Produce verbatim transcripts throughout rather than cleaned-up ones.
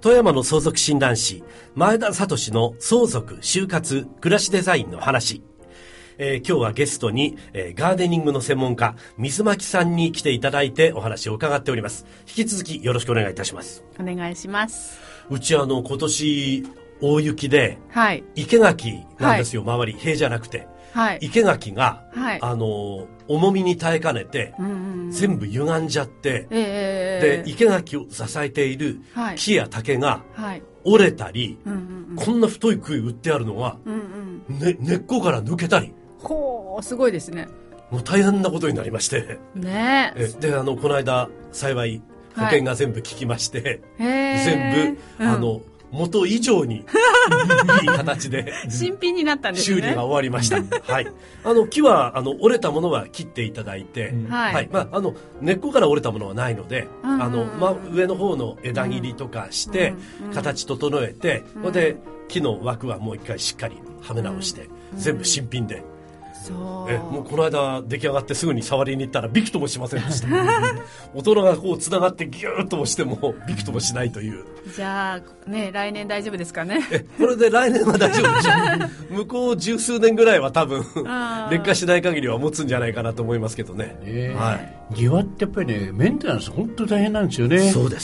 富山の相続診断士前田聡の相続就活暮らしデザインの話、えー、今日はゲストに、えー、ガーデニングの専門家水巻さんに来ていただいてお話を伺っております。引き続きよろしくお願いいたします。 お願いします。 うちあの今年大雪で、 はい、 生垣なんですよ、はい、周り塀じゃなくて、はい、生垣が、はい、あの重みに耐えかねて、うんうんうん、全部歪んじゃって、えー、で生垣を支えている木や竹が折れたり、はい、こんな太い杭打ってあるのが、うんうんね、根っこから抜けたり、 ほーすごいですね。 もう大変なことになりまして、 ね、 えであのこの間幸い保険が全部効きまして、はい、全部、うん、あの元以上にいい形で新品になったんですね。 修理が終わりましたはい、あの木はあの折れたものは切っていただいて、うんはいはいまあ、あの根っこから折れたものはないので、うんうんあのま、上の方の枝切りとかして、うんうん、形整えて、うん、で木の枠はもう一回しっかりはめ直して、うん、全部新品で、 そうえもうこの間出来上がってすぐに触りに行ったらびくともしませんでした大人がこうつながってギューッと押してもびくともしないという。 じゃあね来年大丈夫ですかね。 えこれで来年は大丈夫でしょう向こう十数年ぐらいは多分劣化しない限りは持つんじゃないかなと思いますけどね、 えーはい、庭ってやっぱりねメンテナンス本当大変なんですよね。 そうです。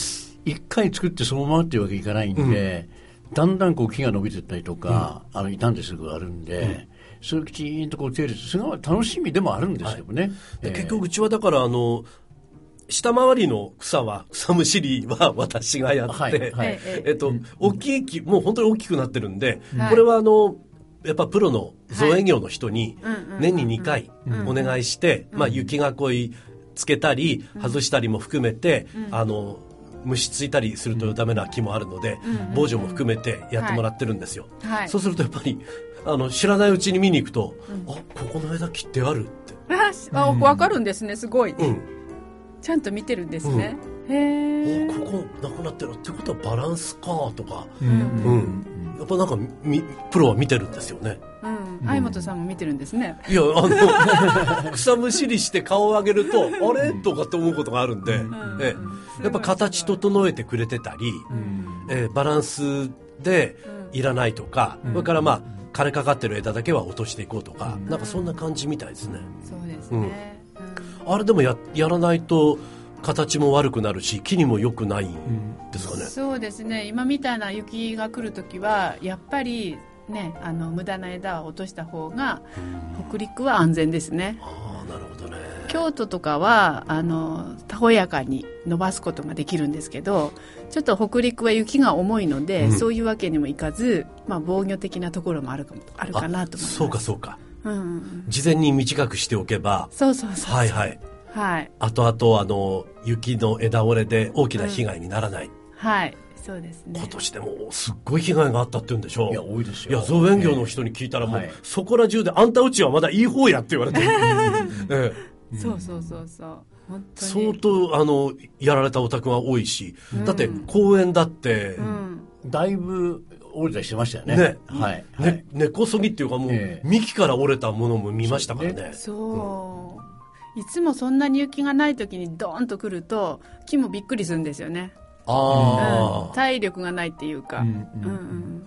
一回作ってそのままっていうわけいかないんで、うん、だんだんこう木が伸びていったりとか、うん、あの傷んですぐあるんで、うんそれをきちんとこう手入れてすごい楽しみでもあるんですけどね、はいえー、結局うちはだからあの下回りの草は草むしりは私がやって、はいはいえっと、大きい木もう本当に大きくなってるんで、はい、これはあのやっぱプロの造園業の人に年ににかいお願いして、まあ、雪囲いつけたり外したりも含めて、うん、あの虫ついたりするとダメな木もあるので、うん、防除も含めてやってもらってるんですよ、はい、そうするとやっぱりあの知らないうちに見に行くと、うん、あここの枝切ってあるってあ分かるんですね。すごい、うん、ちゃんと見てるんですね、うん、へーここなくなってるってことはバランスかとか、うんうん、やっぱなんかみプロは見てるんですよね、 うん、相本さんも見てるんですね。 いやあの草むしりして顔を上げるとあれとかって思うことがあるんで、うんえやっぱ形整えてくれてたり、うんえバランスでいらないとか、うん、それからまあ枯れかかってる枝だけは落としていこうとか、うん、なんかそんな感じみたいですね。 そうですね、 うん、あれでも や, やらないと形も悪くなるし木にも良くないんですかね、うん、 そうですね。今みたいな雪が来るときはやっぱりねあの無駄な枝を落とした方が北陸は安全ですね。 ああなるほどね。 京都とかはあのたほやかに伸ばすことができるんですけどちょっと北陸は雪が重いので、うん、そういうわけにもいかず、まあ、防御的なところもあるかもあるかなと思います。 そうかそうか、うんうん、事前に短くしておけばそうそうそうそうはいはいはい、あとあとあの雪の枝折れで大きな被害にならない、うん、 はいそうですね。 今年でもすっごい被害があったって言うんでしょ。 いや多いですよ。 いや造園業の人に聞いたらもう、えーはい、そこら中であんたうちはまだいい方やって言われて、 えー、そうそうそうそう本当に相当あのやられたお宅が多いし、うん、だって公園だって、うん、 だいぶ折れたりしてましたよね。ね、はいねはい、根こそぎっていうかもう、えー、幹から折れたものも見ましたからね。 そう、そう、うん、いつもそんなに雪がない時にドーンと来ると木もびっくりするんですよね。あ、うん、体力がないっていうか、うんうんうん、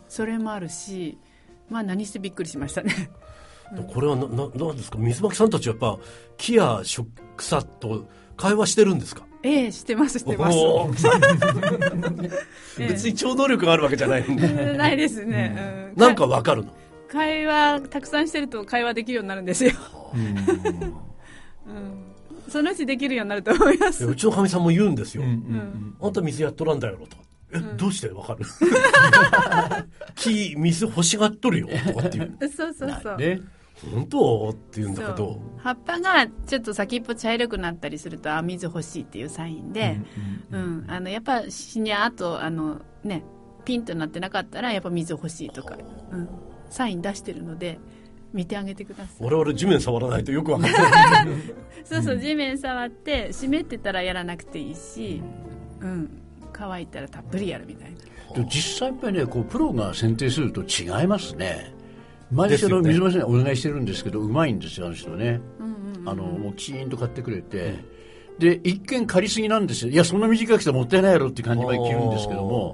それもあるし、まあ何してびっくりしましたねこれはなななんですか水巻さんたちはやっぱ木や草と会話してるんですか。 ええしてますしてます別に超能力があるわけじゃないんでないですね、 うん、なんかわかるの。 会話たくさんしてると会話できるようになるんですよ、うんうん、そのうちできるようになると思います。 うちのかみさんも言うんですよ、うんうん、あんた水やっとらんだよと。え、うん、どうしてわかる木水欲しがっとるよとかっていうそうそうそう、 ね、本当って言うんだけど葉っぱがちょっと先っぽ茶色くなったりするとあ水欲しいっていうサインで、うんうんうんうん、あのやっぱしにゃーとあの、ね、ピンとなってなかったらやっぱ水欲しいとか、うん、サイン出してるので見てあげてください。 我々地面触らないとよくわかんないそうそう地面触って湿ってたらやらなくていいし、うん、乾いたらたっぷりやるみたいな。 で実際やっぱりねこうプロが選定すると違いますね。毎日の水増しにお願いしてるんですけどうまいんですよあの人ね、うんうんうん、あのもうきちんと買ってくれて、うん、で一見借りすぎなんですよ。いやそんな短くしてもったいないやろって感じまで切るんですけども、うん、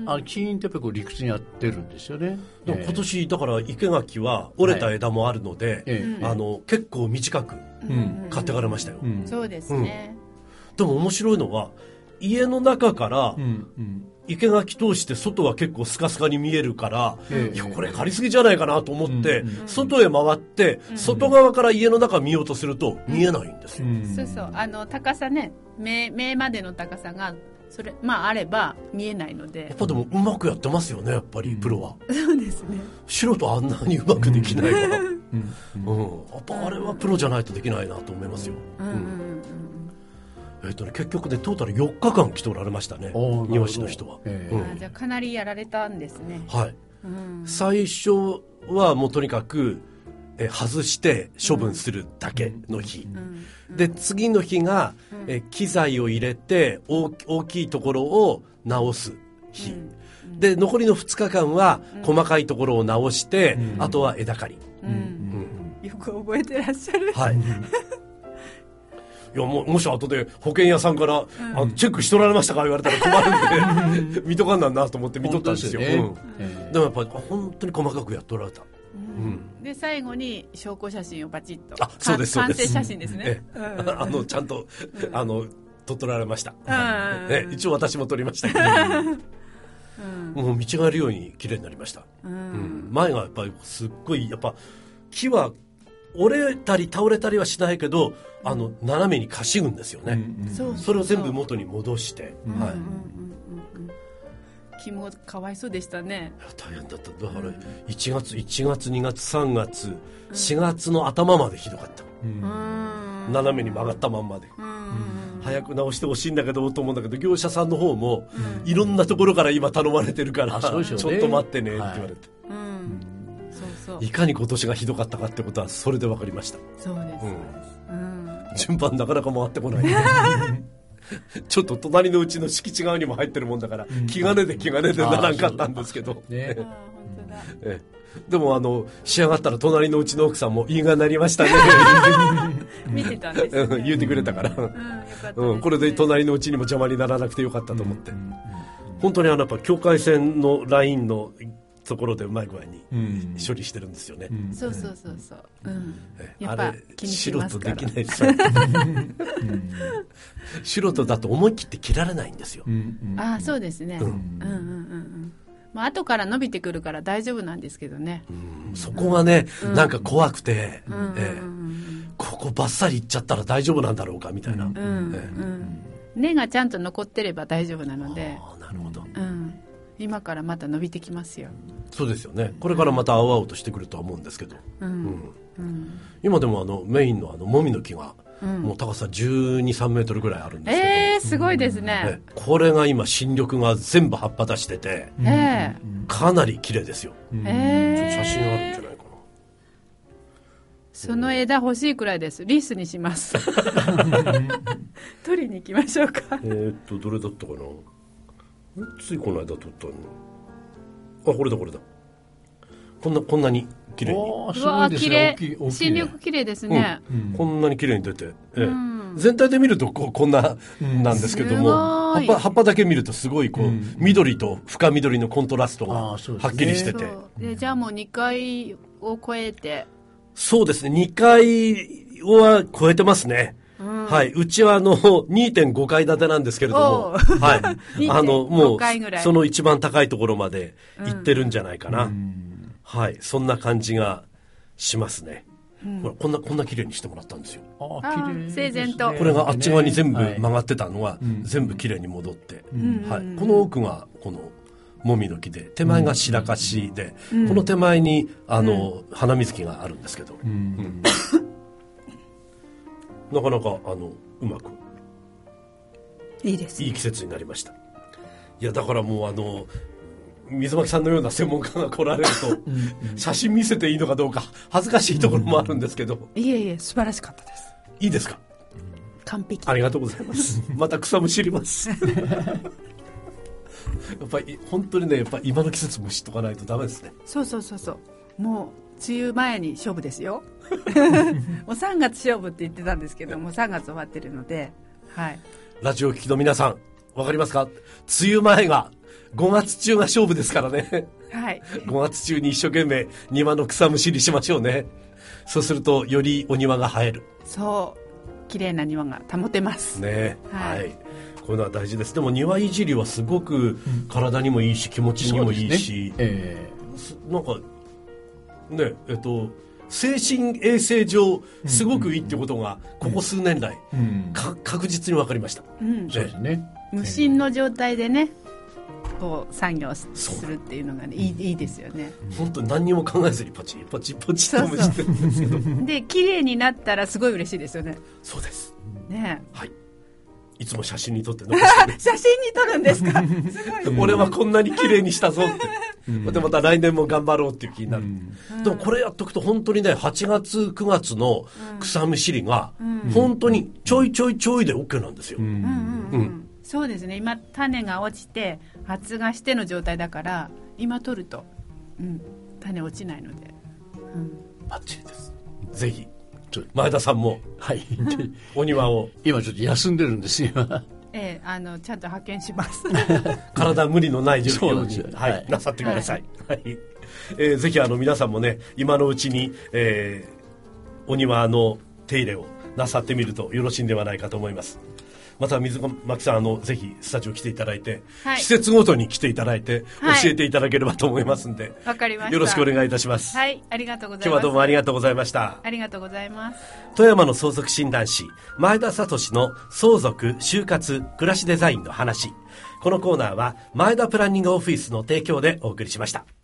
あキーンとやっぱりこう理屈にやってるんですよね。 でも今年だから生垣は折れた枝もあるので、はい、あの結構短く買ってかれましたよ、 うんうん、そうですね、 うん、でも面白いのは家の中から生垣通して外は結構スカスカに見えるから、うん、いやこれ借りすぎじゃないかなと思って、うん、外へ回って、うん、外側から家の中見ようとすると見えないんですよ、うん、 そうそうあの高さね 目, 目までの高さがそれまああれば見えないのでやっぱでもうまくやってますよねやっぱりプロは、 うん、そうですね素人あんなにうまくできないから、うんうん、やっぱあれはプロじゃないとできないなと思いますよ、うんうんうんえーとね、結局ねトータルよっかかん来ておられましたね庭師の人は、 えーうん、じゃあかなりやられたんですねはい、うん、最初はもうとにかくえ外して処分するだけの日、うんうん、で次の日が、うん、え機材を入れて 大, 大きいところを直す日、うんうん、で残りのふつかかんは細かいところを直して、うん、あとは枝刈り、うんうん、よく覚えてらっしゃるはいいや も, もし後で保険屋さんから、うん、あのチェックしとられましたか言われたら困るんで見とかんなんなと思って見とったんですよ、ねうん、でもやっぱり本当に細かくやっとられた、 うん、で最後に証拠写真をバチッとあそうですそうです完成写真ですね、 うん、あのちゃんと、うん、あの撮っとられました、うんね、一応私も撮りましたけど、うん、もう見違えるように綺麗になりました、うんうん、前がやっぱりすっごいやっぱ木は折れたり倒れたりはしないけどあの斜めにかしぐんですよね、うんうん、そうそうそうそれを全部元に戻して、うんはいうんうんうん、 木もかわいそうでしたね大変だっただからいちがついちがつにがつさんがつしがつの頭までひどかった、うん、斜めに曲がったまんまで、うん、早く直してほしいんだけどと思うんだけど業者さんの方も、うん、いろんなところから今頼まれてるから、うん、ちょっと待ってねって言われて、はいうんいかに今年がひどかったかってことはそれで分かりましたそうです、うん、 順番なかなか回ってこないちょっと隣のうちの敷地側にも入ってるもんだから、うん、気兼ねで気兼ねでならんかったんですけど、ね本当だえでもあの仕上がったら隣のうちの奥さんもいいがなりましたね見てたんです、ね、 言うてくれたから、うんよかったですねうん、これで隣のうちにも邪魔にならなくてよかったと思って、うんうんうん、本当にあのやっぱ境界線のラインのところでうまい具合に処理してるんですよね、 うんうん、そうそうそうそう、うん、 やっぱ気にしますから素人できないですよ、うん、素人だと思い切って切られないんですよ、うんうん、ああそうですね、うん、うんうんうんうんまあ後から伸びてくるから大丈夫なんですけどね、 うん、そこがね、うん、なんか怖くて、うんえー、ここバッサリいっちゃったら大丈夫なんだろうかみたいな、うんえーうん、根がちゃんと残ってれば大丈夫なのであなるほど、 うん今からまた伸びてきますよそうですよねこれからまた青々としてくるとは思うんですけど、うんうんうん、今でもあのメインのあのもみの木がもう高さじゅうに、さんメートルぐらいあるんですけど、 えー、すごいですね、 ねこれが今新緑が全部葉っぱ出してて、えー、かなり綺麗ですよ、えー、ちょっと写真あるんじゃないかなその枝欲しいくらいですリースにします取りに行きましょうかえーっとどれだったかなついこの間撮ったのあこれだこれだこんなこんなに綺麗にうわ綺麗新緑綺麗ですね、 うん、こんなに綺麗に出て、ええうん、全体で見るとこうこんななんですけども、葉っぱ、葉っぱだけ見るとすごいこう、うん、緑と深緑のコントラストがはっきりしてて、 でじゃあもうにかいを超えてそうですねにかいは超えてますねうん、はい、うちはあの にてんご 階建てなんですけれども、はい、あのもうその一番高いところまで行ってるんじゃないかな、うん、はい、そんな感じがしますね。うん、ほらこんなこんな綺麗にしてもらったんですよ。 ああ綺麗整然と。 これがあっち側に全部曲がってたのが、はい、全部綺麗に戻って、うんはい、この奥がこのもみの木で手前が白樫で、うん、この手前にあの、うん、花水木があるんですけど。うんうんなかなかあのうまくいいです、ね、 いい季節になりました。いやだからもうあの水巻さんのような専門家が来られるとうん、写真見せていいのかどうか恥ずかしいところもあるんですけど、 うん、いえいえ素晴らしかったです。 いいですか完璧ありがとうございますまた草むしりますやっぱり本当にねやっぱ今の季節むしっとかないとダメですね。 そうそうそうそうもう梅雨前に勝負ですよもうさんがつ勝負って言ってたんですけどもうさんがつ終わってるので、はい、 ラジオ聴きの皆さんわかりますか梅雨前がごがつ中が勝負ですからね。 はい。 ごがつ中に一生懸命庭の草むしりしましょうね。そうするとよりお庭が映える。 そう。綺麗な庭が保てます。 ね。はい。はい、こういうのは大事です。でも庭いじりはすごく体にもいいし、気持ちにもいいし、ねえー、なんかねえっと精神衛生上すごくいいってことがここ数年来、うんうん、確実に分かりました、 うんね、そうですね。無心の状態でねこう作業するっていうのが、ね、いい、いいですよね。 本当に何にも考えずにパチパチパチともしてるんですけどで綺麗になったらすごい嬉しいですよね。 そうですね。 はい、いつも写真に撮って残して、ね、 写真に撮るんですかすごい。 俺はこんなに綺麗にしたぞってでまた来年も頑張ろうっていう気になる、うん、でもこれやっとくと本当にねはちがつくがつの草むしりが本当にちょいちょいちょいで OK なんですよ、うんうんうんうん、そうですね。今種が落ちて発芽しての状態だから今取ると、うん、種落ちないので、 うん、バッチリです。ぜひ前田さんも、はい、お庭を今ちょっと休んでるんですよええ、あのちゃんと派遣します体無理のない準備を、はいはい、なさってください、はいはい。えー、ぜひあの皆さんもね今のうちに、えー、お庭の手入れをなさってみるとよろしいんではないかと思います。また水巻さんあのぜひスタジオ来ていただいて、はい、施設ごとに来ていただいて教えていただければと思いますんで、 わかりました。 よろしくお願いいたします。 はい、ありがとうございます。 今日はどうもありがとうございました。 ありがとうございます。 富山の相続診断士前田聡の相続就活暮らしデザインの話、このコーナーは前田プランニングオフィスの提供でお送りしました。